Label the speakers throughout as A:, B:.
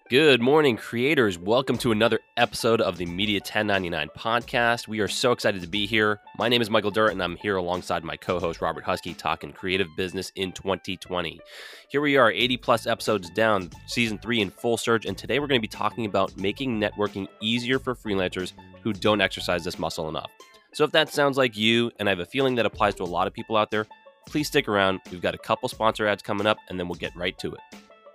A: Good morning, creators. Welcome to another episode of the Media 1099 podcast. We are so excited to be here. My name is Michael Durrett, and I'm here alongside my co-host, Robert Husky, talking creative business in 2020. Here we are, 80 plus episodes down, season 3 in full surge, and today we're going to be talking about making networking easier for freelancers who don't exercise this muscle enough. So if that sounds like you, and I have a feeling that applies to a lot of people out there, please stick around. We've got a couple sponsor ads coming up, and then we'll get right to it.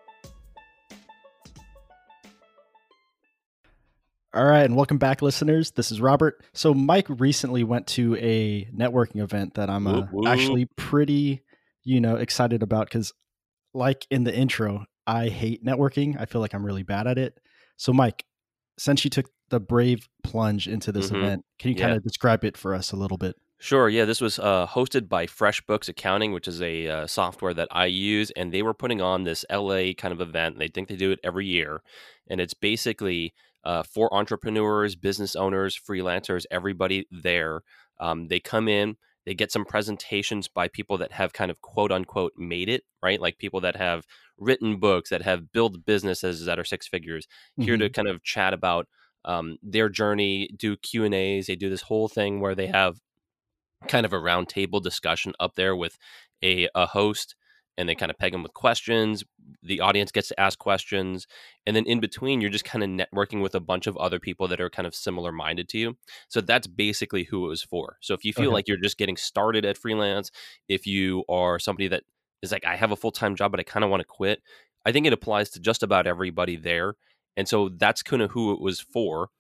B: All right, and welcome back, listeners. This is Robert. So Mike recently went to a networking event that I'm actually pretty, excited about because, like in the intro, I hate networking. I feel like I'm really bad at it. So Mike, since you took the brave plunge into this event, can you kind of describe it for us a little bit?
A: Sure. Yeah, this was hosted by FreshBooks Accounting, which is a software that I use, and they were putting on this LA kind of event. They think they do it every year, and it's basically for entrepreneurs, business owners, freelancers, everybody there. They come in, they get some presentations by people that have kind of quote unquote made it, right? Like people that have written books, that have built businesses that are six figures, here to kind of chat about their journey, do Q&As. They do this whole thing where they have kind of a round table discussion up there with a host, and they kind of peg them with questions. The audience gets to ask questions, and then in between you're just kind of networking with a bunch of other people that are kind of similar minded to you. So that's basically who it was for. So if you feel like you're just getting started at freelance, if you are somebody that is like, I have a full-time job but I kind of want to quit, I think it applies to just about everybody there. And so that's kind of who it was for.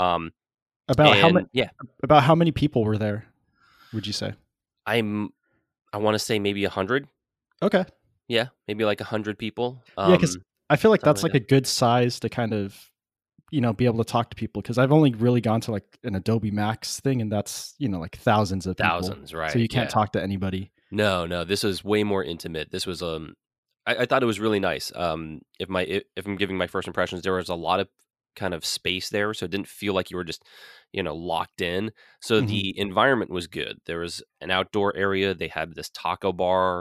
B: About how many people were there, would you say?
A: I want to say maybe 100.
B: Okay.
A: Yeah, maybe like 100 people.
B: Yeah, because I feel like that's
A: like
B: like a good size to kind of, be able to talk to people. Because I've only really gone to like an Adobe Max thing, and that's like thousands of people.
A: Thousands, right?
B: So you can't talk to anybody.
A: No, this was way more intimate. This was I thought it was really nice. If I'm giving my first impressions, there was a lot of kind of space there, so it didn't feel like you were just locked in. So the environment was good. There was an outdoor area. They had this taco bar,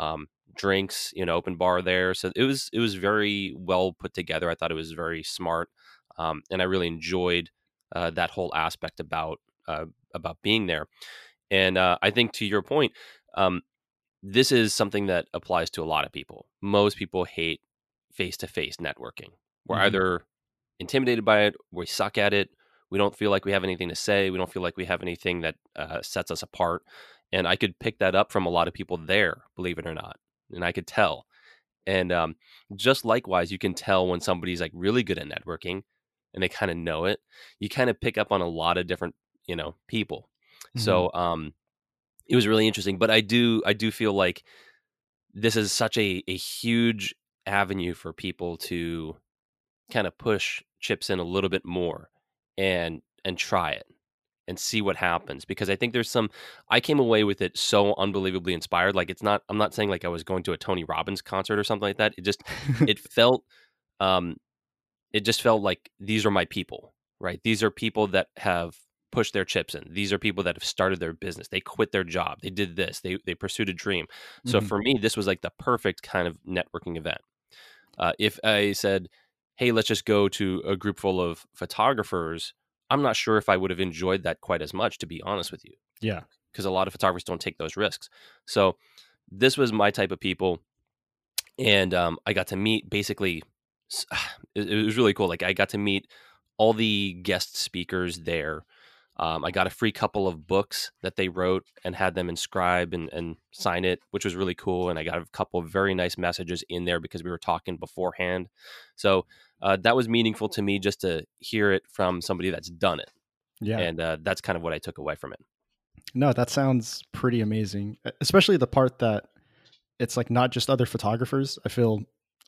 A: drinks, open bar there. So it was very well put together. I thought it was very smart, and I really enjoyed that whole aspect about being there. And I think to your point, this is something that applies to a lot of people. Most people hate face-to-face networking. We're either intimidated by it, we suck at it, we don't feel like we have anything to say, we don't feel like we have anything that sets us apart. And I could pick that up from a lot of people there, believe it or not. And I could tell. And just likewise, you can tell when somebody's like really good at networking and they kind of know it. You kind of pick up on a lot of different, people. So it was really interesting. But I do feel like this is such a huge avenue for people to kind of push chips in a little bit more and try it and see what happens, because I think I came away with it so unbelievably inspired. Like I'm not saying like I was going to a Tony Robbins concert or something like that. It felt it just felt like these are my people, right? These are people that have pushed their chips in. These are people that have started their business. They quit their job. They did this. They pursued a dream. So for me, this was like the perfect kind of networking event. If I said, hey, let's just go to a group full of photographers, I'm not sure if I would have enjoyed that quite as much, to be honest with you.
B: Yeah.
A: Because a lot of photographers don't take those risks. So this was my type of people. And I got to meet basically, it was really cool. Like I got to meet all the guest speakers there. I got a free couple of books that they wrote and had them inscribe and sign it, which was really cool. And I got a couple of very nice messages in there because we were talking beforehand. So that was meaningful to me just to hear it from somebody that's done it.
B: Yeah.
A: And that's kind of what I took away from it.
B: No, that sounds pretty amazing, especially the part that it's like not just other photographers. I feel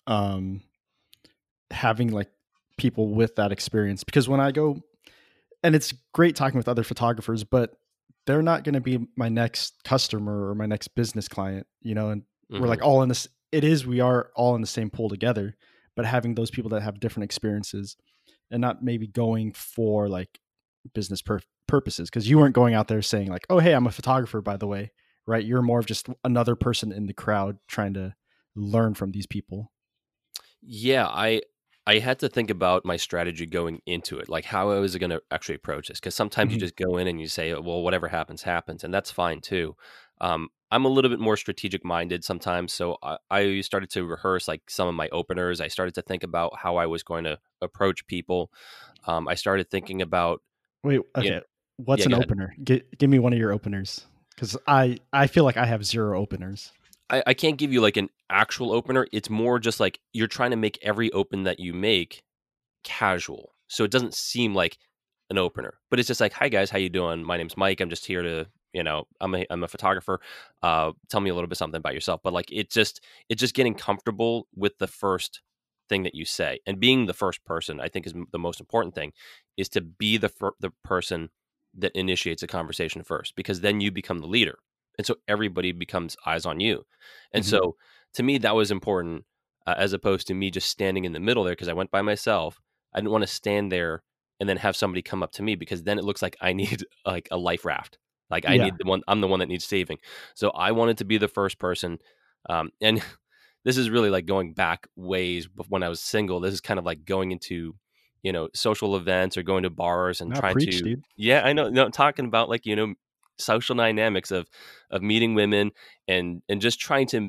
B: having like people with that experience, because when I go, and it's great talking with other photographers, but they're not going to be my next customer or my next business client, and we're like all in this. We are all in the same pool together, but having those people that have different experiences and not maybe going for like business purposes. Cause you weren't going out there saying like, oh, hey, I'm a photographer, by the way, right? You're more of just another person in the crowd trying to learn from these people.
A: Yeah. I had to think about my strategy going into it, like how I was going to actually approach this. Because sometimes you
B: Mhm.
A: just go in and you say, "Well, whatever happens, happens," and that's fine too. I'm a little bit more strategic minded sometimes, so I started to rehearse like some of my openers. I started to think about how I was going to approach people. I started thinking about,
B: Wait,
A: you
B: okay. What's
A: yeah,
B: an
A: go ahead.
B: opener? Give me one of your openers, because I feel like I have 0 openers.
A: I can't give you like an actual opener. It's more just like you're trying to make every open that you make casual. So it doesn't seem like an opener, but it's just like, "Hi guys, how you doing? My name's Mike. I'm just here to, I'm a photographer. Tell me a little bit something about yourself." But like it's just getting comfortable with the first thing that you say, and being the first person. I think is the most important thing is to be the person that initiates a conversation first, because then you become the leader, and so everybody becomes eyes on you. And
B: Mhm.
A: so to me, that was important, as opposed to me just standing in the middle there because I went by myself. I didn't want to stand there and then have somebody come up to me, because then it looks like I need like a life raft. Like I
B: Yeah.
A: need I'm the one that needs saving. So I wanted to be the first person. And this is really like going back ways when I was single. This is kind of like going into, social events or going to bars and
B: Now
A: trying
B: preach,
A: to,
B: dude.
A: yeah, I know, no, talking about like, social dynamics of meeting women and just trying to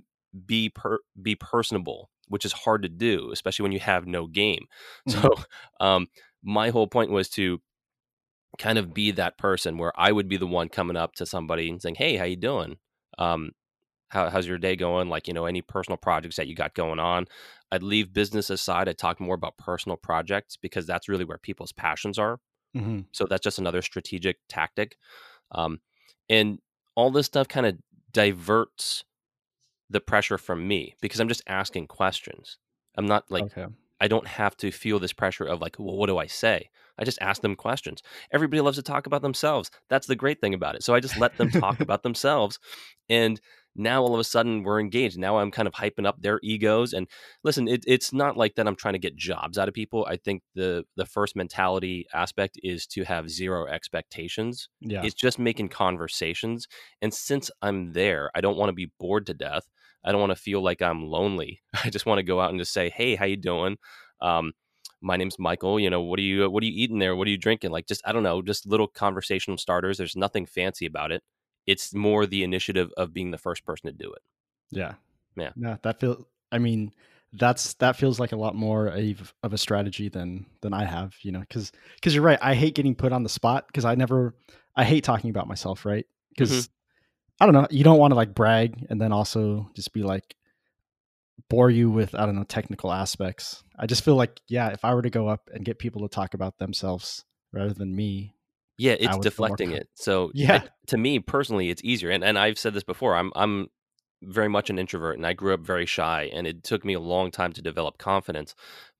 A: be personable, which is hard to do, especially when you have no game. So,
B: Mhm.
A: um, my whole point was to kind of be that person where I would be the one coming up to somebody and saying, "Hey, how you doing? Um, how's your day going? Like, any personal projects that you got going on?" I'd leave business aside. I'd talk more about personal projects because that's really where people's passions are.
B: Mhm.
A: So that's just another strategic tactic. Um, and all this stuff kind of diverts the pressure from me because I'm just asking questions. I'm not like,
B: Okay.
A: I don't have to feel this pressure of like, well, what do I say? I just ask them questions. Everybody loves to talk about themselves. That's the great thing about it. So I just let them talk about themselves. And now all of a sudden we're engaged. Now I'm kind of hyping up their egos. And listen, it's not like that I'm trying to get jobs out of people. I think the first mentality aspect is to have zero expectations.
B: Yeah.
A: It's just making conversations. And since I'm there, I don't want to be bored to death. I don't want to feel like I'm lonely. I just want to go out and just say, "Hey, how you doing? Um, my name's Michael. What are you eating there? What are you drinking?" Like, just I don't know, just little conversational starters. There's nothing fancy about it. It's more the initiative of being the first person to do it.
B: Yeah.
A: Yeah.
B: No, that feel I mean, that feels like a lot more of a strategy than I have, because you're right. I hate getting put on the spot because I hate talking about myself, right?
A: Hmm.
B: Because I don't know, you don't want to like brag and then also just be like bore you with, I don't know, technical aspects. I just feel like, yeah, if I were to go up and get people to talk about themselves rather than me,
A: Yeah,
B: I
A: it's
B: would feel more
A: deflecting it. So,
B: yeah.
A: to me personally, it's easier. And I've said this before. I'm very much an introvert, and I grew up very shy, and it took me a long time to develop confidence.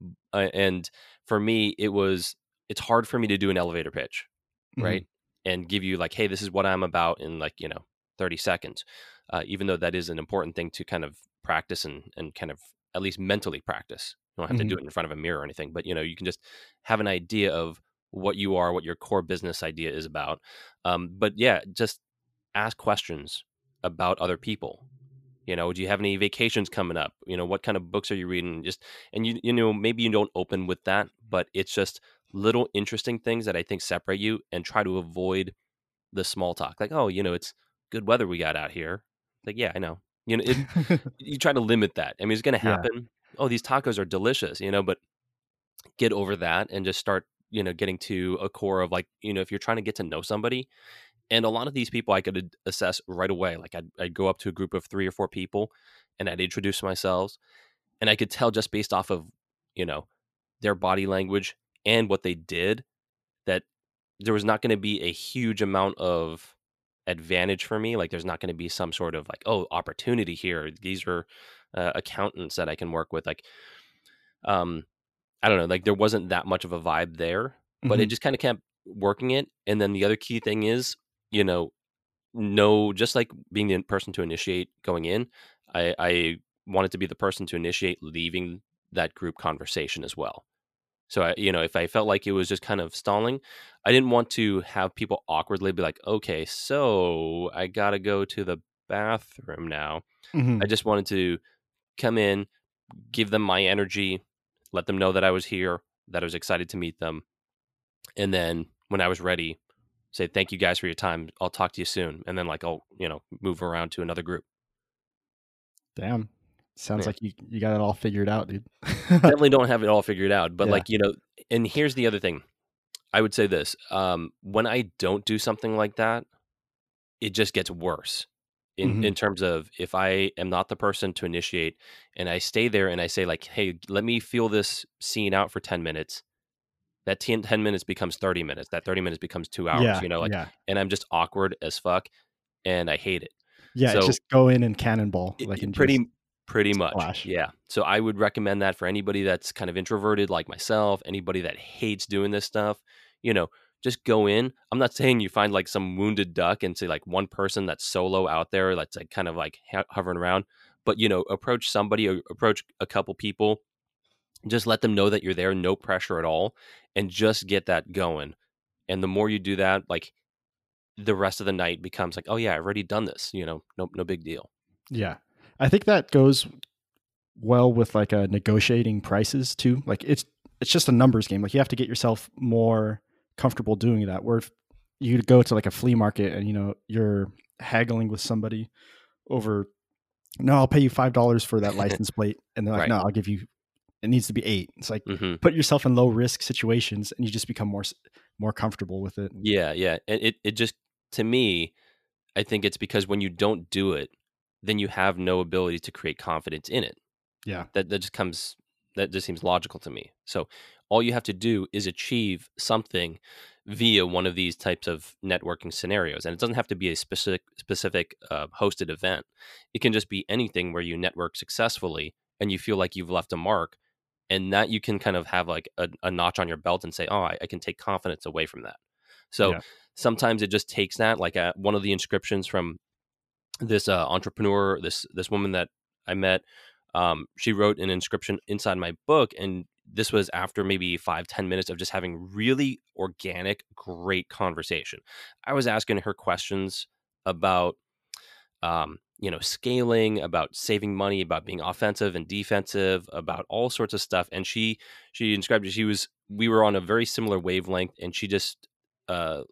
A: And for me, it's hard for me to do an elevator pitch,
B: Mhm.
A: right? And give you like, "Hey, this is what I'm about," in like 30 seconds. Even though that is an important thing to kind of practice and kind of at least mentally practice. You don't have to do
B: Mhm.
A: it in front of a mirror or anything, but you can just have an idea of what you are, what your core business idea is about. But yeah, just ask questions about other people. Do you have any vacations coming up? What kind of books are you reading? Just and maybe you don't open with that, but it's just little interesting things that I think separate you, and try to avoid the small talk. Like, oh, it's good weather we got out here. Like, yeah, I know. You try to limit that. I mean, it's going to
B: Yeah.
A: happen. Oh, these tacos are delicious, but get over that and just start, getting to a core of like, if you're trying to get to know somebody, and a lot of these people I could assess right away. Like I'd go up to a group of 3 or 4 people and I'd introduce myself, and I could tell just based off of, you know, their body language and what they did, that there was not going to be a huge amount of advantage for me. Like there's not going to be some sort of like, oh, opportunity here. These are accountants that I can work with. Like, um, I don't know, like there wasn't that much of a vibe there, but it
B: Mhm.
A: just kind of kept working it. And then the other key thing is, you know, no, just like being the person to initiate going in, I wanted to be the person to initiate leaving that group conversation as well. So if I felt like it was just kind of stalling, I didn't want to have people awkwardly be like, "Okay, so I gotta go to the bathroom now." I
B: Mhm.
A: just wanted to come in, give them my energy, let them know that I was here, that I was excited to meet them, and then when I was ready, say thank you guys for your time. I'll talk to you soon, and then like I'll move around to another group.
B: Damn. Sounds
A: Yeah,
B: like you got it all figured out, dude.
A: definitely don't have it all figured out, but
B: Yeah.
A: like and here's the other thing. I would say this: when I don't do something like that, it just gets worse. In
B: Mhm.
A: terms of if I am not the person to initiate, and I stay there and I say like, hey, let me feel this scene out for 10 minutes. That 10 minutes becomes 30 minutes. That 30 minutes becomes 2 hours.
B: Yeah,
A: Like,
B: yeah.
A: and I'm just awkward as fuck, and I hate it.
B: Yeah,
A: So
B: just go in and cannonball,
A: I
B: like, and just
A: pretty much,
B: splash.
A: yeah. So I would recommend that for anybody that's kind of introverted like myself, anybody that hates doing this stuff, you know, just go in. I'm not saying you find like some wounded duck and say like one person that's solo out there that's like kind of like hovering around, but approach somebody or approach a couple people, just let them know that you're there, no pressure at all, and just get that going. And the more you do that, like the rest of the night becomes like, oh yeah, I've already done this, no big deal.
B: Yeah. I think that goes well with, like, negotiating prices too. Like, it's just a numbers game. Like, you have to get yourself more comfortable doing that, where if you go to, like, a flea market and, you're haggling with somebody over, "No, I'll pay you $5 for that license plate," and they're like,
A: Right.
B: "No, I'll give you it needs to be 8." It's like,
A: Hmm.
B: put yourself in low risk situations and you just become more comfortable with it.
A: Yeah, yeah, and it just to me, I think it's because when you don't do it, then you have no ability to create confidence in it.
B: Yeah.
A: That just seems logical to me. So all you have to do is achieve something via one of these types of networking scenarios, and it doesn't have to be a specific hosted event. It can just be anything where you network successfully and you feel like you've left a mark, and that you can kind of have like a notch on your belt and say, "Oh, I can take confidence away from that." So
B: Yeah.
A: sometimes it just takes that. Like one of the inscriptions from this entrepreneur, this woman that I met, she wrote an inscription inside my book, and this was after maybe 5-10 minutes of just having really organic, great conversation. I was asking her questions about scaling, about saving money, about being offensive and defensive, about all sorts of stuff. And she inscribed it. We were on a very similar wavelength, and she just uh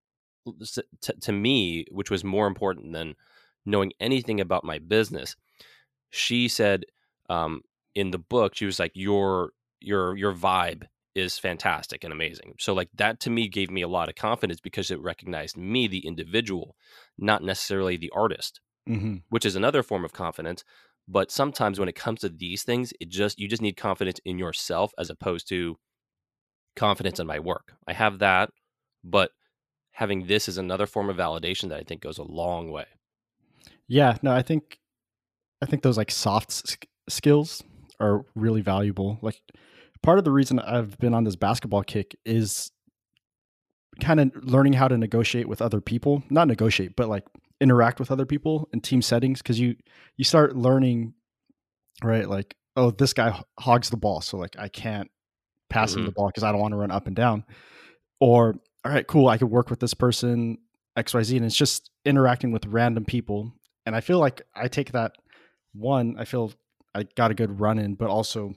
A: to me, which was more important than knowing anything about my business, she said, um, in the book, she was like, your vibe is fantastic and amazing. So like that to me gave me a lot of confidence because it recognized me, the individual, not necessarily the artist,
B: Mhm.
A: which is another form of confidence. But sometimes when it comes to these things, you just need confidence in yourself as opposed to confidence in my work. I have that, but having this is another form of validation that I think goes a long way.
B: Yeah, no, I think those, like, soft skills are really valuable. Like, part of the reason I've been on this basketball kick is kinda learning how to negotiate with other people. Not negotiate, but, like, interact with other people in team settings, because you start learning, right, like, "Oh, this guy hogs the ball, so, like, I can't pass him
A: Hmm.
B: the ball because I don't wanna run up and down." Or, "Alright, cool, I could work with this person XYZ," and it's just interacting with random people, and I feel like I take that I feel I got a good run in, but also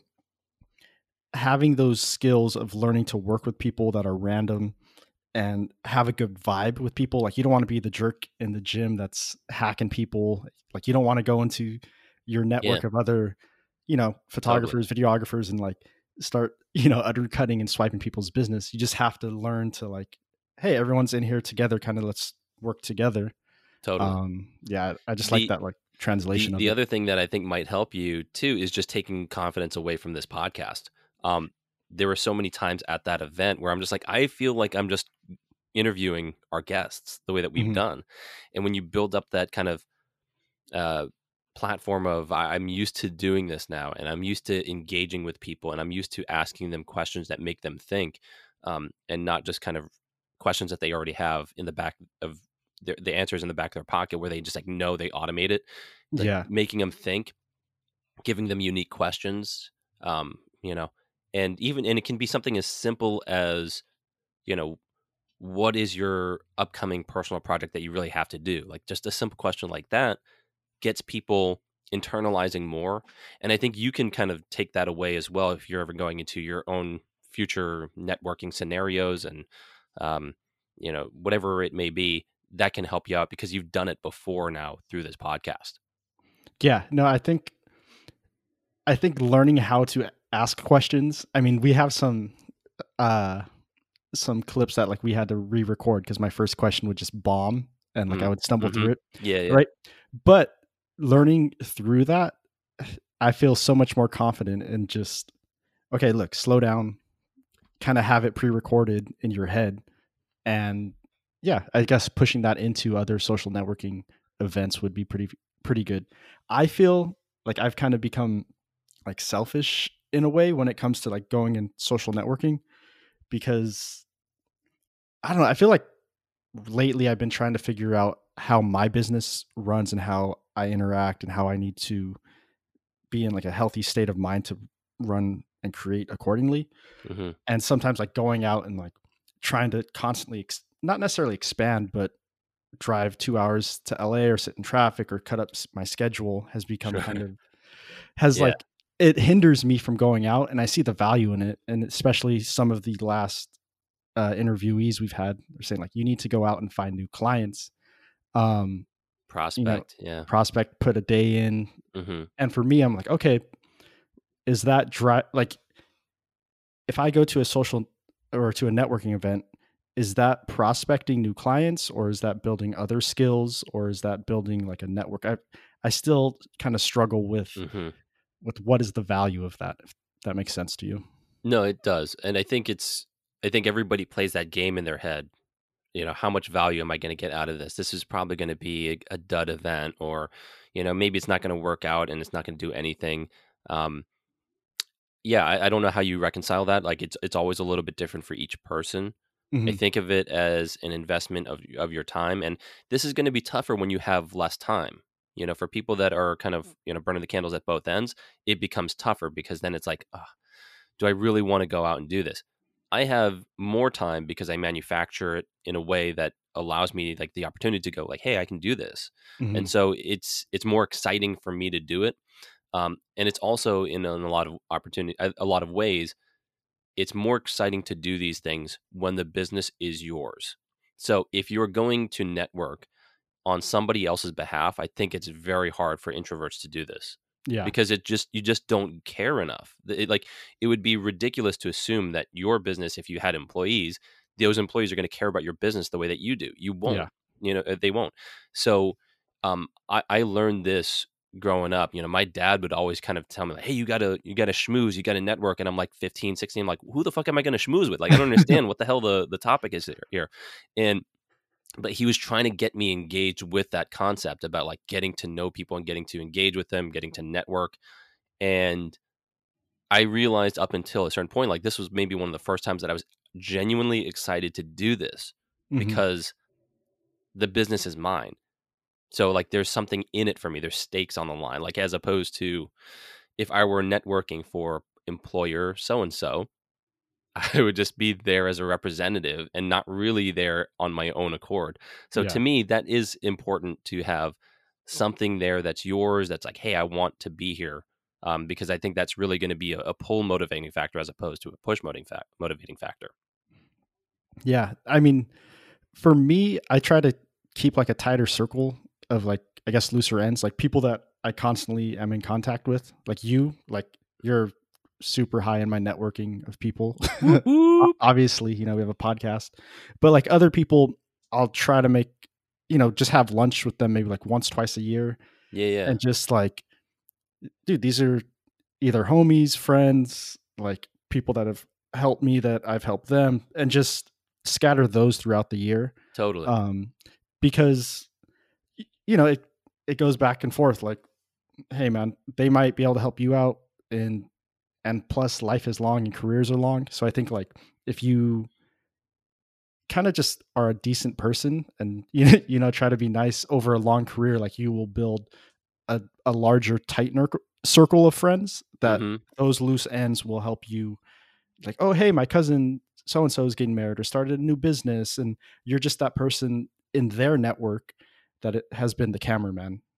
B: having those skills of learning to work with people that are random and have a good vibe with people. Like, you don't want to be the jerk in the gym that's hacking people. Like, you don't want to go into your
A: Yeah,
B: network of other,
A: totally.
B: photographers, videographers, and like start, undercutting and swiping people's business. You just have to learn to, like, hey, everyone's in here together, kind of let's work together.
A: Totally.
B: Yeah, I just like
A: The
B: that, like, translation of
A: the
B: it.
A: other thing that I think might help you too is just taking confidence away from this podcast. Um, there were so many times at that event where I'm just like, I feel like I'm just interviewing our guests the way that we've
B: Mhm.
A: done, and when you build up that kind of uh, platform of I'm used to doing this now, and I'm used to engaging with people, and I'm used to asking them questions that make them think, and not just kind of questions that they already have in the back of the answers in the back of their pocket where they just like know they automate it, like
B: Yeah.
A: making them think, giving them unique questions, um, you know, and it can be something as simple as you know what is your upcoming personal project that you really have to do, like just a simple question like that gets people internalizing more. And I think you can kind of take that away as well if you're ever going into your own future networking scenarios and, um, whatever it may be, that can help you out because you've done it before now through this podcast.
B: Yeah, no, I think learning how to ask questions. I mean, we have some clips that like we had to re-record because my first question would just bomb and like I would stumble
A: Mm-hmm.
B: through it.
A: Yeah, yeah.
B: Right. But learning through that, I feel so much more confident in just, okay, look, slow down, kind of have it pre-recorded in your head. And yeah, I guess pushing that into other social networking events would be pretty good. I feel like I've kind of become like selfish in a way when it comes to like going in social networking because I don't know, I feel like lately I've been trying to figure out how my business runs and how I interact and how I need to be in like a healthy state of mind to run and create accordingly.
A: Mm-hmm.
B: And sometimes like going out and like trying to constantly not necessarily expand, but drive 2 hours to LA or sit in traffic or cut up my schedule has become kind
A: Sure.
B: of has
A: Yeah.
B: like it hinders me from going out, and I see the value in it. And especially some of the last interviewees we've had are saying like you need to go out and find new clients. Um, you know,
A: Prospect. Yeah.
B: prospect, put a day in.
A: Mm-hmm.
B: And for me, I'm like, okay, is that like if I go to a social or to a networking event, is that prospecting new clients or is that building other skills or is that building like a network? I still kind of struggle
A: Mm-hmm.
B: with what is the value of that, if that makes sense to you.
A: No, it does. And I think everybody plays that game in their head. How much value am I going to get out of this? This is probably going to be a dud event, or, maybe it's not going to work out and it's not going to do anything. Um, yeah, I don't know how you reconcile that. Like it's always a little bit different for each person. I
B: Hmm.
A: think of it as an investment of your time, and this is going to be tougher when you have less time. For people that are kind of burning the candles at both ends, it becomes tougher because then it's like, "Ugh, do I really want to go out and do this?" I have more time because I manufacture it in a way that allows me like the opportunity to go like, hey, I can do this,
B: Hmm.
A: and so it's more exciting for me to do it. And it's also in a lot of opportunity, a lot of ways, it's more exciting to do these things when the business is yours. So if you're going to network on somebody else's behalf, I think it's very hard for introverts to do this
B: Yeah.
A: because you just don't care enough. It would be ridiculous to assume that your business, if you had employees, those employees are going to care about your business the way that you do. You won't.
B: Yeah.
A: They won't. So I learned this growing up. My dad would always kind of tell me like, hey, you gotta schmooze, you gotta network. And I'm like 15, 16. I'm like, who the fuck am I gonna schmooze with? Like, I don't understand what the hell the topic is here. And but he was trying to get me engaged with that concept about like getting to know people and getting to engage with them, getting to network. And I realized up until a certain point, like this was maybe one of the first times that I was genuinely excited to do this
B: Hmm.
A: because the business is mine. So like there's something in it for me. There's stakes on the line. Like as opposed to if I were networking for employer so and so, I would just be there as a representative and not really there on my own accord. So to
B: Yeah.
A: me, that is important to have something there that's yours. That's like, hey, I want to be here, because I think that's really going to be a pull motivating factor as opposed to a push motivating factor.
B: Yeah. I mean, for me, I try to keep like a tighter circle of like, I guess, looser ends, like people that I constantly am in contact with, like you're super high in my networking of people.
A: Whoop, whoop.
B: Obviously, we have a podcast, but like other people, I'll try to make, just have lunch with them maybe like once, twice a year.
A: Yeah, yeah,
B: And just like, dude, these are either homies, friends, like people that have helped me that I've helped them, and just scatter those throughout the year.
A: totally.
B: Um, because it goes back and forth. Like, hey man, they might be able to help you out, and plus life is long and careers are long. So I think like if you kind of just are a decent person and try to be nice over a long career, like you will build a larger tight circle of friends that
A: Hmm.
B: those loose ends will help you, like, oh hey, my cousin so and so is getting married or started a new business, and you're just that person in their network that it has been the cameraman.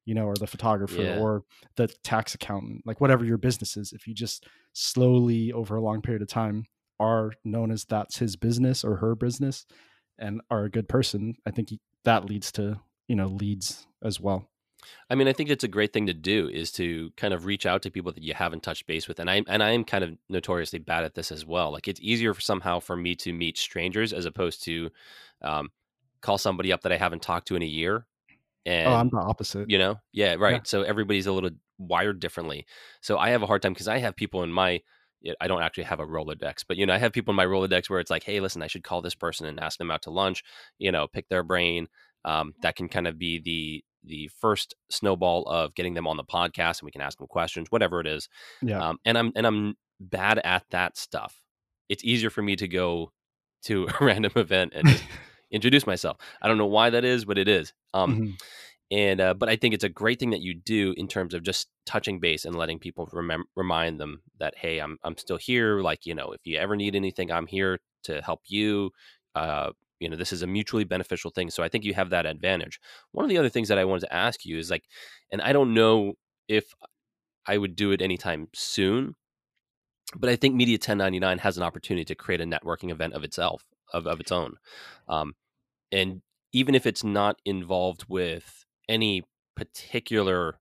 B: or the photographer
A: Yeah.
B: or the tax accountant, like whatever your business is, if you just slowly over a long period of time are known as that's his business or her business and are a good person, I think that leads to, leads as well.
A: I mean, I think it's a great thing to do is to kind of reach out to people that you haven't touched base with. And I am kind of notoriously bad at this as well. Like it's easier somehow for me to meet strangers as opposed to um, call somebody up that I haven't talked to in a year.
B: Oh, I'm
A: And
B: the opposite.
A: yeah,
B: Yeah.
A: right. So everybody's a little wired differently. So I have a hard time because I have people in my I don't actually have a Rolodex, but I have people in my Rolodex where it's like, hey, listen, I should call this person and ask them out to lunch, pick their brain. That can kind of be the first snowball of getting them on the podcast, and we can ask them questions, whatever it is.
B: Yeah.
A: And I'm bad at that stuff. It's easier for me to go to a random event and just introduce myself. I don't know why that is, but it is.
B: Mhm.
A: And but I think it's a great thing that you do in terms of just touching base and letting people remind them that, hey, I'm still here. Like, if you ever need anything, I'm here to help you. Uh, this is a mutually beneficial thing. So I think you have that advantage. One of the other things that I wanted to ask you is like, and I don't know if I would do it anytime soon, but I think Media 1099 has an opportunity to create a networking event of itself, of its own. Um, and even if it's not involved with any particular,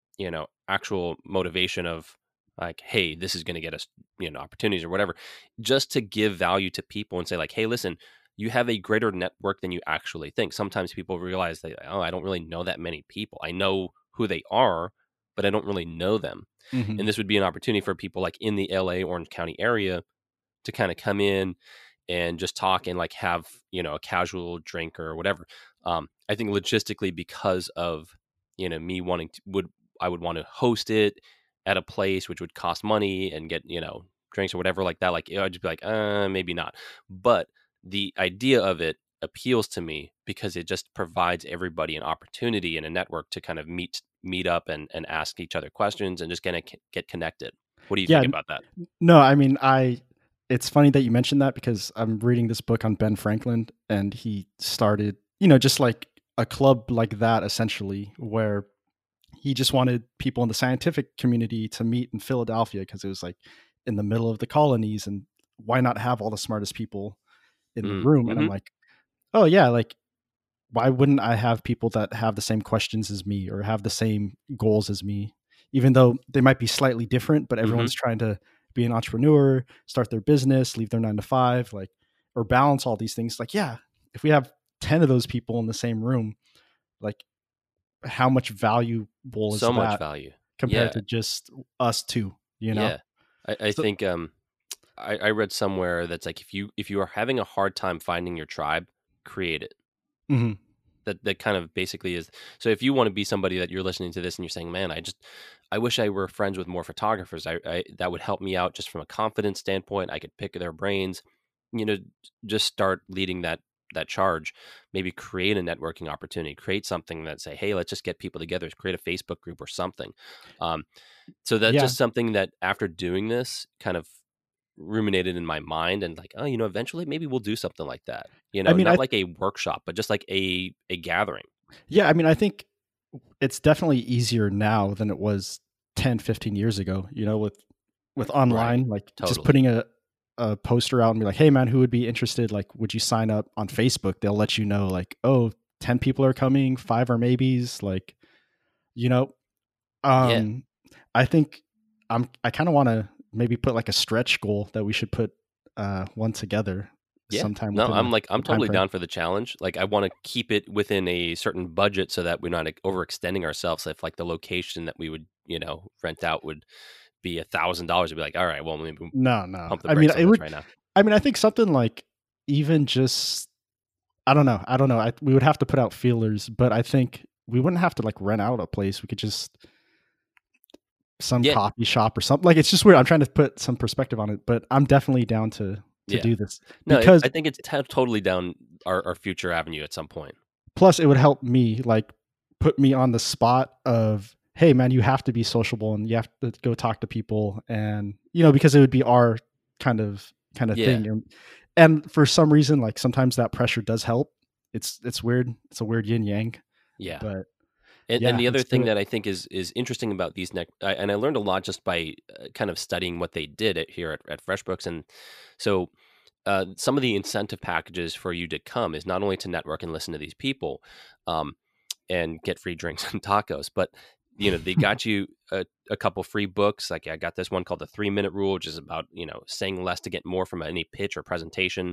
A: actual motivation of like, hey, this is going to get us, opportunities or whatever, just to give value to people and say like, hey, listen, you have a greater network than you actually think. Sometimes people realize that, oh, I don't really know that many people. I know who they are, but I don't really know them.
B: Mhm.
A: And this would be an opportunity for people like in the LA Orange County area to kind of come in and just talk and like have a casual drink or whatever. I think logistically, because of me wanting to I would want to host it at a place which would cost money and get drinks or whatever like that. Like I'd just be like, maybe not. But the idea of it appeals to me because it just provides everybody an opportunity and a network to kind of meet up and ask each other questions and just kind of get connected. What do you
B: Yeah.
A: think about that?
B: No, I mean, it's funny that you mentioned that because I'm reading this book on Ben Franklin and he started, just like a club like that essentially, where he just wanted people in the scientific community to meet in Philadelphia because it was like in the middle of the colonies, and why not have all the smartest people in the room? And I'm
A: Mm-hmm.
B: like, oh yeah, like why wouldn't I have people that have the same questions as me or have the same goals as me, even though they might be slightly different, but
A: Mm-hmm.
B: everyone's trying to be an entrepreneur, start their business, leave their 9 to 5, like, or balance all these things. Like, yeah, if we have 10 of those people in the same room, like how much valuable is
A: So much
B: that
A: value.
B: compared
A: Yeah.
B: to just us two, you know?
A: Yeah. I
B: So,
A: think I read somewhere that's like if you are having a hard time finding your tribe, create it.
B: mhm.
A: That kind of basically is. So if you want to be somebody that you're listening to this and you're saying, man, I wish I were friends with more photographers. I that would help me out just from a confidence standpoint. I could pick their brains, you know, just start leading that charge. Maybe create a networking opportunity, create something that say, hey, let's just get people together, create a Facebook group or something. Um, so that's
B: Yeah.
A: just something that after doing this kind of ruminated in my mind and like, oh, eventually maybe we'll do something like that.
B: I mean,
A: Not like a workshop, but just like a gathering.
B: I mean, I think it's definitely easier now than it was 10, 15 years ago, with
A: Right.
B: online, like just
A: Totally.
B: putting a poster out and be like, hey man, who would be interested? Like, would you sign up on Facebook? They'll let you know, like, oh, 10 people are coming, 5 are maybes. Like, you know,
A: Yeah.
B: um, I think I kind of want to maybe put like a stretch goal that we should put one together
A: Yeah.
B: sometime
A: No,
B: within
A: I'm
B: a time
A: totally
B: frame.
A: down for the challenge. Like I want to keep it within a certain budget so that we're not like, overextending ourselves. If like the location that we would, rent out would be $1,000, it'd be like, all right, well, maybe we
B: No, no.
A: pump the
B: I mean,
A: brakes on
B: it
A: this
B: would.
A: right now.
B: I mean, I think something like even just I don't know. I don't know. We would have to put out feelers, but I think we wouldn't have to like rent out a place. We could just some
A: Yeah.
B: coffee shop or something. Like it's just weird. I'm trying to put some perspective on it, but I'm definitely down to
A: Yeah.
B: do this
A: No,
B: because
A: I think it's totally down our future avenue at some point.
B: plus it would help me like put me on the spot of hey man, you have to be sociable and you have to go talk to people and because it would be our kind of
A: Yeah.
B: thing and for some reason like sometimes that pressure does help. It's weird. It's a weird yin yang,
A: Yeah.
B: but
A: And
B: Yeah,
A: the other
B: let's do
A: thing
B: it.
A: that I think is interesting about these and I learned a lot just by kind of studying what they did here at FreshBooks. And so some of the incentive packages for you to come is not only to network and listen to these people, um, and get free drinks and tacos, but they got you a couple free books. Like I got this one called the 3 Minute Rule, which is about saying less to get more from any pitch or presentation.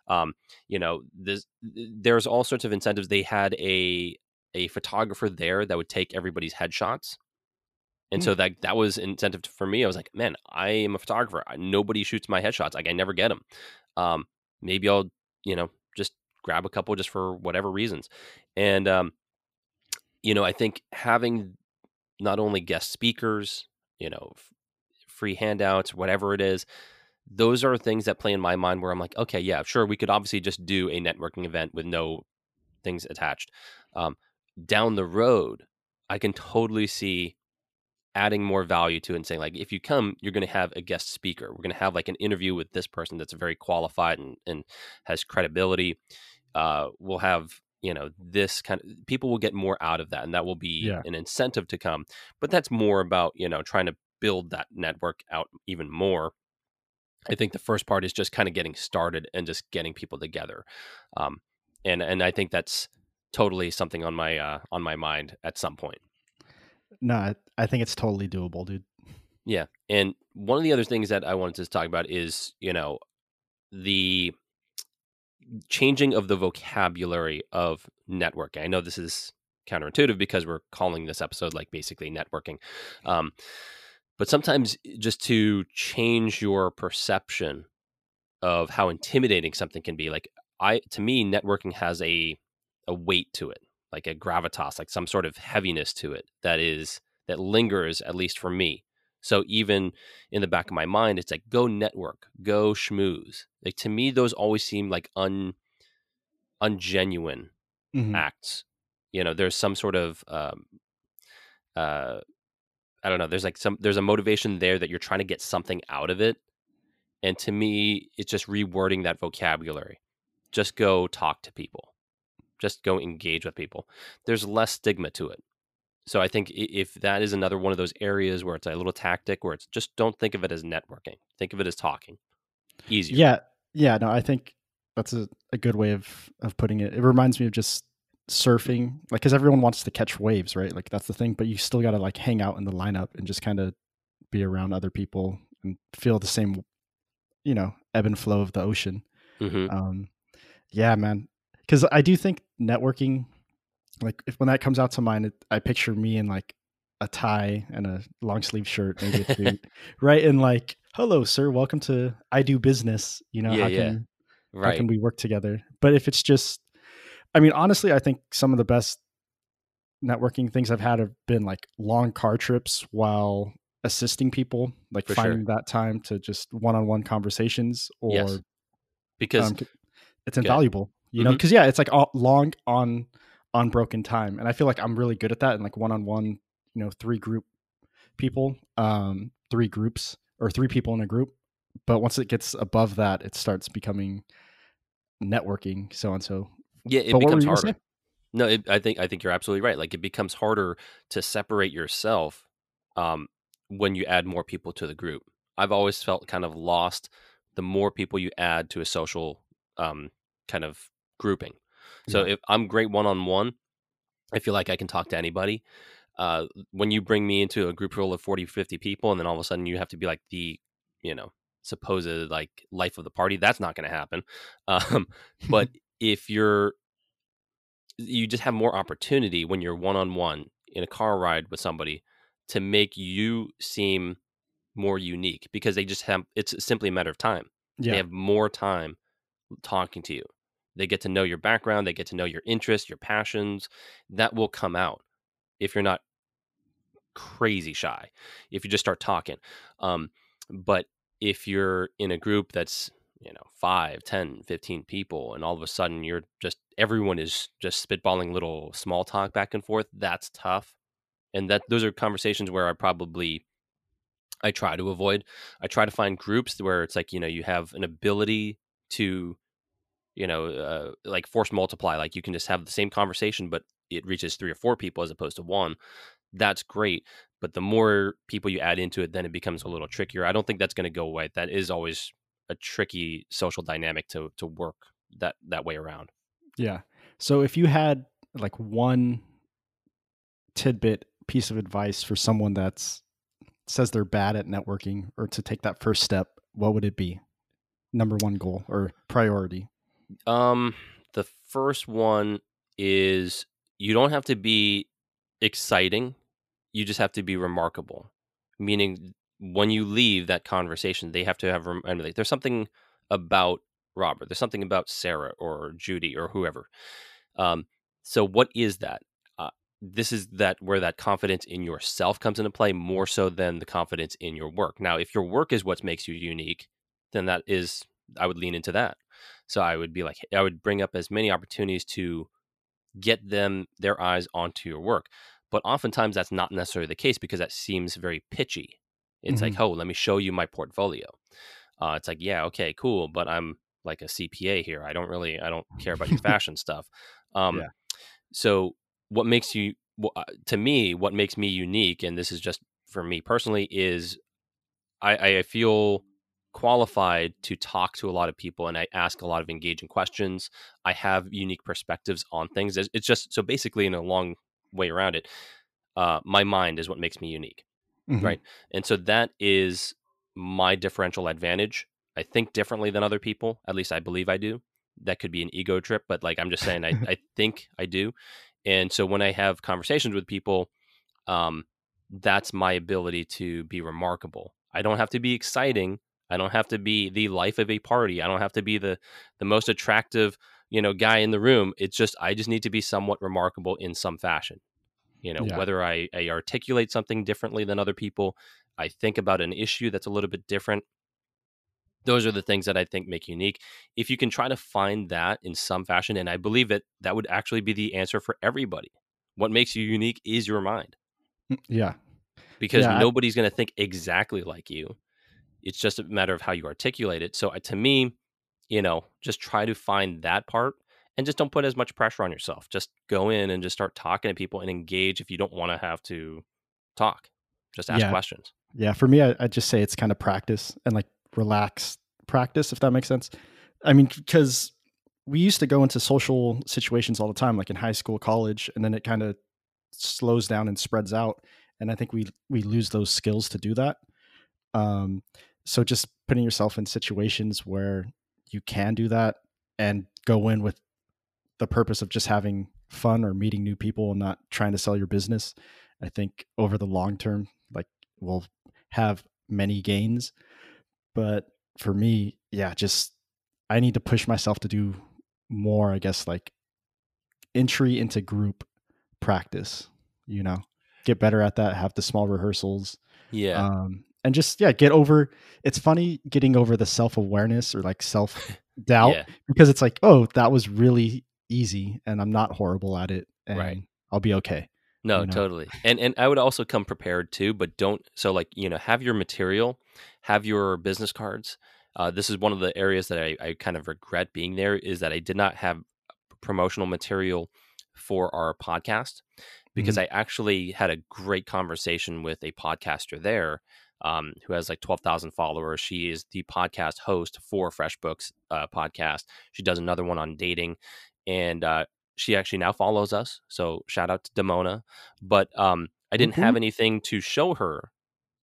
A: There's all sorts of incentives. They had a photographer there that would take everybody's headshots. And
B: Hmm.
A: so that was incentive for me. I was like, man, I am a photographer. Nobody shoots my headshots. Like I never get them. Um, Maybe I'll, just grab a couple just for whatever reasons. And, I think having not only guest speakers, free handouts, whatever it is, those are things that play in my mind where I'm like, okay, yeah, sure. We could obviously just do a networking event with no things attached. Um, Down the road, I can totally see adding more value to it and saying like, if you come, you're going to have a guest speaker. We're going to have like an interview with this person that's very qualified and has credibility. We'll have this kind of people will get more out of that, and that will be
B: Yeah.
A: an incentive to come. But that's more about trying to build that network out even more. I think the first part is just kind of getting started and just getting people together, um, and I think that's totally something on my mind at some point.
B: No, I think it's totally doable, dude.
A: Yeah. And one of the other things that I wanted to talk about is, the changing of the vocabulary of networking. I know this is counterintuitive because we're calling this episode like basically networking. Um, but sometimes just to change your perception of how intimidating something can be, like to me, networking has a weight to it, like a gravitas, like some sort of heaviness to it that lingers, at least for me. So even in the back of my mind, it's like go network, go schmooze. Like to me, those always seem like ungenuine
B: Hmm.
A: acts. There's some sort of uh I don't know, there's a motivation there that you're trying to get something out of it. And to me, it's just rewording that vocabulary. Just go talk to people. Just go engage with people. There's less stigma to it. So I think if that is another one of those areas where it's a little tactic where it's just don't think of it as networking. Think of it as talking. Easier.
B: Yeah, yeah. No, I think that's a good way of putting it. It reminds me of just surfing, like because everyone wants to catch waves, right? Like that's the thing, but you still got to like hang out in the lineup and just kind of be around other people and feel the same, ebb and flow of the ocean.
A: Hmm.
B: Um, yeah, man. Because I do think networking, like if when that comes out to mind, I picture me in like a tie and a long sleeve shirt, maybe a suit, right? And like, hello, sir, welcome to I Do Business.
A: Yeah, yeah.
B: How can
A: Right.
B: we work together? But if it's just, I mean, honestly, I think some of the best networking things I've had have been like long car trips while assisting people, like
A: For sure.
B: finding that time to just one-on-one conversations,
A: Yes.
B: or
A: Because
B: it's
A: good.
B: invaluable,
A: Hmm.
B: because yeah, it's like long on broken time, and I feel like I'm really good at that. And like one-on-one, three groups or three people in a group. But once it gets above that, it starts becoming networking, so and so.
A: Yeah, it
B: But what were
A: becomes
B: you gonna say?
A: harder. No, I think you're absolutely right. Like it becomes harder to separate yourself um, when you add more people to the group. I've always felt kind of lost the more people you add to a social um, kind of grouping. So
B: Yeah.
A: if I'm great one on one, I feel like I can talk to anybody. When you bring me into a group full of 40, 50 people, and then all of a sudden you have to be like the, you know, supposed like life of the party, that's not going to happen. Um, but if you just have more opportunity when you're one on one in a car ride with somebody to make you seem more unique because they just have it's simply a matter of time. They
B: Yeah.
A: have more time talking to you. They get to know your background, they get to know your interests, your passions. That will come out if you're not crazy shy, if you just start talking. But if you're in a group that's 5, 10, 15 people, and all of a sudden you're just everyone is just spitballing little small talk back and forth, that's tough. And that those are conversations where I try to avoid. I try to find groups where it's like you have an ability to like force multiply, like you can just have the same conversation, but it reaches 3 or 4 people as opposed to 1. That's great, but the more people you add into it, then it becomes a little trickier. I don't think that's gonna go away. That is always a tricky social dynamic to work that way around.
B: Yeah. So if you had like one tidbit piece of advice for someone that's says they're bad at networking or to take that first step, what would it be? Number one goal or priority?
A: Um, the first one is you don't have to be exciting, you just have to be remarkable. Meaning when you leave that conversation, they have to have like, there's something about Robert, there's something about Sarah or Judy or whoever. Um, so what is that? This is that where that confidence in yourself comes into play more so than the confidence in your work. Now, if your work is what makes you unique, then that is I would lean into that. So I would be like I would bring up as many opportunities to get them their eyes onto your work. But oftentimes that's not necessarily the case because that seems very pitchy. It's like,
B: Hmm.
A: oh, let me show you my portfolio. It's like, yeah, okay, cool, but I'm like a CPA here. I don't care about your fashion stuff. Um,
B: Yeah.
A: so what makes you, to me, what makes me unique, and this is just for me personally, is I feel qualified to talk to a lot of people and I ask a lot of engaging questions. I have unique perspectives on things. It's just so basically in a long way around it, my mind is what makes me unique.
B: Hmm.
A: Right. And so that is my differential advantage. I think differently than other people. At least I believe I do. That could be an ego trip, but like I'm just saying, I think I do. And so when I have conversations with people, um, that's my ability to be remarkable. I don't have to be exciting. I don't have to be the life of a party. I don't have to be the most attractive, guy in the room. It's just I just need to be somewhat remarkable in some fashion.
B: Yeah.
A: Whether I articulate something differently than other people, I think about an issue that's a little bit different. Those are the things that I think make unique. If you can try to find that in some fashion, and I believe that that would actually be the answer for everybody. What makes you unique is your mind
B: Yeah.
A: because
B: Yeah.
A: nobody's going to think exactly like you. It's just a matter of how you articulate it. So to me, just try to find that part and just don't put as much pressure on yourself. Just go in and just start talking to people and engage if you don't want to have to talk. Just ask
B: Yeah.
A: questions.
B: Yeah. For me, I just say it's kind of practice and like relaxed practice, if that makes sense. I mean, because we used to go into social situations all the time, like in high school, college, and then it kind of slows down and spreads out. And I think we lose those skills to do that. Um, so just putting yourself in situations where you can do that and go in with the purpose of just having fun or meeting new people and not trying to sell your business, I think over the long term, like will have many gains. But for me, yeah, just I need to push myself to do more, I guess, like entry into group practice, you know, get better at that, have the small rehearsals,
A: Yeah.
B: and just, yeah, get over it's funny getting over the self-awareness or like self-doubt
A: Yeah.
B: because it's like, oh, that was really easy and I'm not horrible at it
A: Right.
B: and I'll be okay,
A: No,
B: you know?
A: totally. And I would also come prepared too, but don't so like, have your material, have your business cards. This is one of the areas that I kind of regret being there is that I did not have promotional material for our podcast because
B: Mhm.
A: I actually had a great conversation with a podcaster there who has like 12,000 followers. She is the podcast host for FreshBooks podcast. She does another one on dating. And she actually now follows us. So shout out to Demona. But I didn't
B: Woot
A: have
B: woot.
A: anything to show her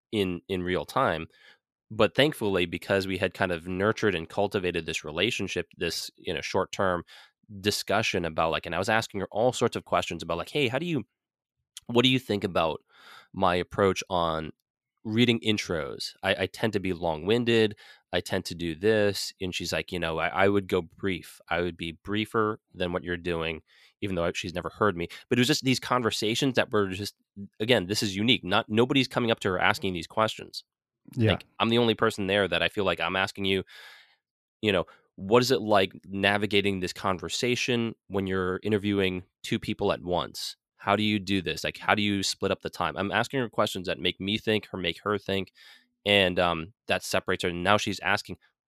A: in real time, but thankfully because we had kind of nurtured and cultivated this relationship, this short term discussion about like, and I was asking her all sorts of questions about like, hey, what do you think about my approach on reading intros? I tend to be long winded. I tend to do this. And she's like, I would go brief. I would be briefer than what you're doing, even though she's never heard me. But it was just these conversations that were just, again, this is unique. Not nobody's coming up to her asking these questions.
B: Yeah.
A: Like I'm the only person there that I feel like I'm asking you, you know, what is it like navigating this conversation when you're interviewing two people at once? How do you do this? Like, how do you split up the time? I'm asking her questions that make me think or make her think, and that separates her. And now she's asking,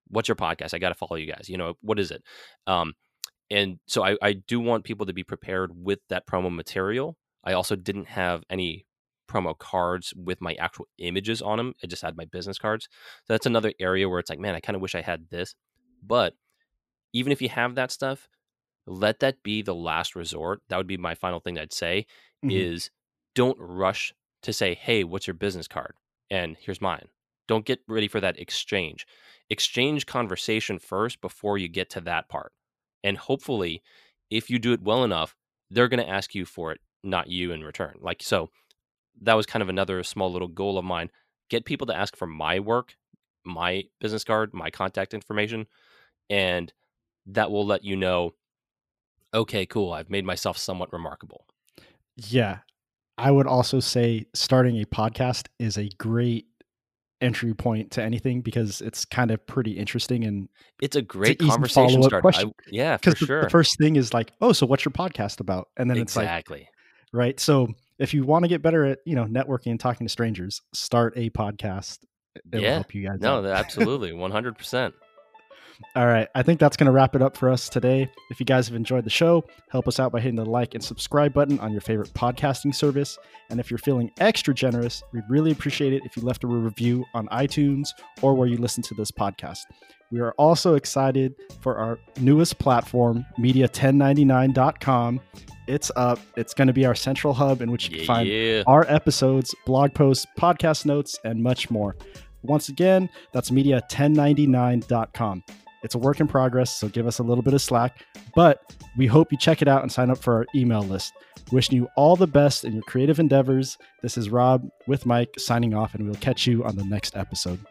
A: what's your podcast? I got to follow you guys. What is it? And so I do want people to be prepared with that promo material. I also didn't have any promo cards with my actual images on them. I just had my business cards. So that's another area where it's like, man, I kind of wish I had this. But even if you have that stuff, let that be the last resort. That would be my final thing I'd say is don't rush to say, hey, what's your business card? And here's mine. Don't get ready for that exchange. Exchange conversation first before you get to that part. And hopefully, if you do it well enough, they're going to ask you for it, not you in return. Like, so that was kind of another small little goal of mine. Get people to ask for my work, my business card, my contact information, and that will let you know, okay, cool, I've made myself somewhat remarkable.
B: Yeah. I would also say starting a podcast is a great entry point to anything because it's kind of pretty interesting and
A: it's a great conversation starter. Yeah, for sure.
B: The first thing is like, oh, so what's your podcast about? And then
A: exactly.
B: It's like, right. So if you want to get better at, networking and talking to strangers, start a podcast. It will help you guys out.
A: Absolutely. 100%.
B: All right. I think that's going to wrap it up for us today. If you guys have enjoyed the show, help us out by hitting the like and subscribe button on your favorite podcasting service. And if you're feeling extra generous, we'd really appreciate it if you left a review on iTunes or where you listen to this podcast. We are also excited for our newest platform, media1099.com. It's up. It's going to be our central hub in which you can find our episodes, blog posts, podcast notes, and much more. Once again, that's media1099.com. It's a work in progress, so give us a little bit of slack, but we hope you check it out and sign up for our email list. Wishing you all the best in your creative endeavors. This is Rob with Mike signing off, and we'll catch you on the next episode.